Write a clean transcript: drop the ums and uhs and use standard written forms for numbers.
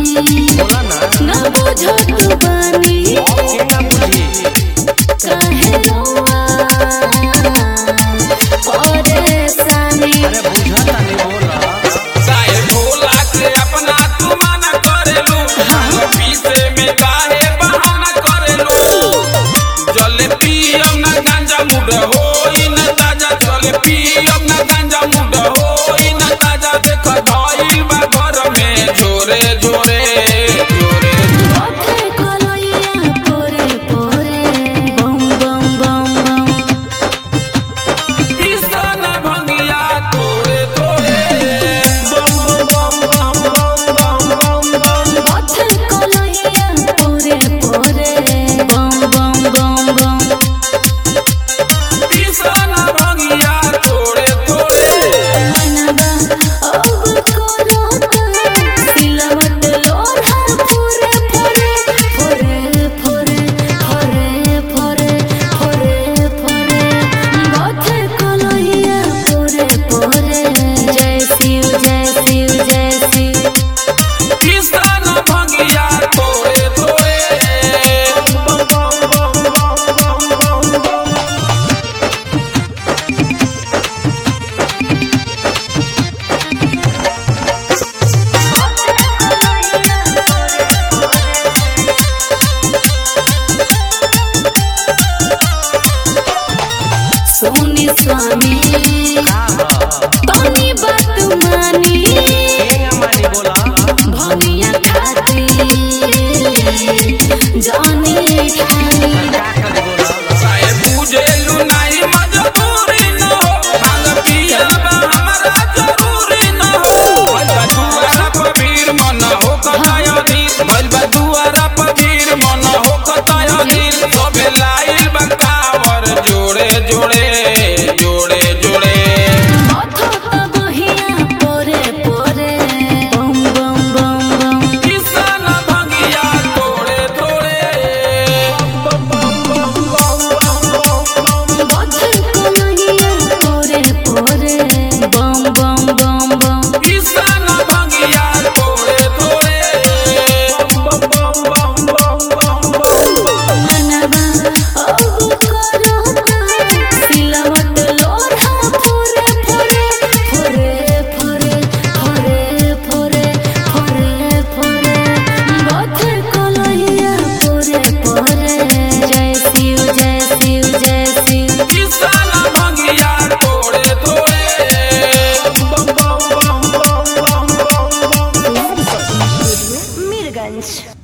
बोला ना बुझो तू बानी काहे रोआ परेशानी। अरे बुझता नहीं बोला काहे भोला के अपना तू माना करेलू पीछे में काहे बहाना करेलू जले पियम ना गांजा मुड होई ना ताजा जले पियम ना गांजा मुड होई ना ताजा देख धइल बा घर में जोरे जोरे जोरे ओठे कलैया पोरे पोरे बम बम बम बम। किसन भंगिया तोरे तोरे बम बम बम बम बम बम ओठे कलैया पोरे पोरे बम बम बम बम। किसन भंगिया तोरे तोरे मनवा अब करोता सिलवट लोढ़ा फोरे फोरे फोरे फोरे फोरे फोरे फोरे। ओठे कलैया पोरे पोरे जय शिव जय शिव जय शिव। किसन भंगिया तोरे तोरे बम बम बम बम बम बम सोनी स्वामी तोनी बात मानी मानी बोला भनिया खाती जानी ठानी। क्या करे बोला साए बुझेलू नहीं मजबूरी न हो भांग पियल बा हमरा जरूरी न हो भइल बा दुआरा पर भीड़ मन हो कताय दिल भइल बा दुआरा पर भीड़ मन हो कताय दिल सबे लाइल बा कावर जोड़े जोड़े जोड़े जोड़े माथा त बहिया पोरे पोरे बम बम बम बम। किसन भंगिया तोड़े तोड़े बम बम बम बम बम बम ओठे कलैया पोरे पोरे बम बम बम बम। किसन भंगिया तोड़े तोड़े बम बम बम बम बम बम मनवा अब करोता सिलवट लोढ़ा फोरे फोरे फोरे फोरे फोरे फोरे फोरे। ओठे कलैया पोरे पोरे जय शिव जय शिव जय शिव। किसन भंगिया तोड़े तोड़े बम बम बम बम बम बम मीरगंज।